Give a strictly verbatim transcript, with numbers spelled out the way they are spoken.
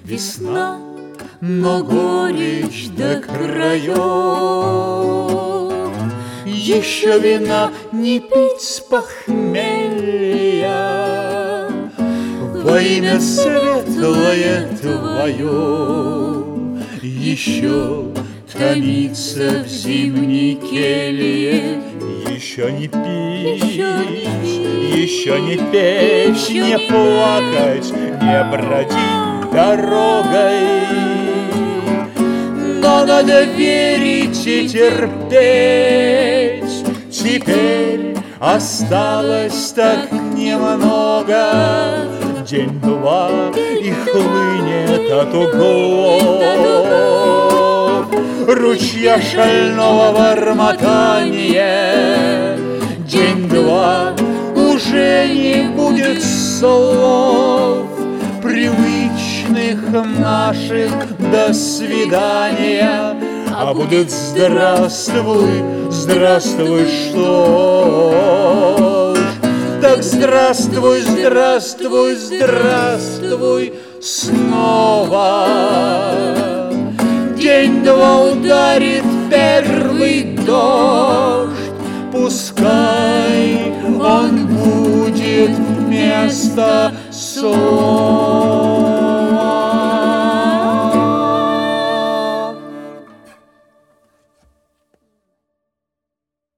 Весна, но горечь до краев. Еще вина не пить с похмелья, во имя светлое твое. Еще томиться в зимней келье, еще не пить, еще не петь, не плакать, не бродить дорогой. Но надо верить и терпеть. Теперь осталось так немного, день-два и хлынет от углов ручья шального бормотания. День-два уже не будет слов привычных наших «до свидания», а будет «здравствуй, здравствуй, что ж». Так здравствуй, здравствуй, здравствуй снова. День-два ударит первый дождь, пускай он будет вместо слов.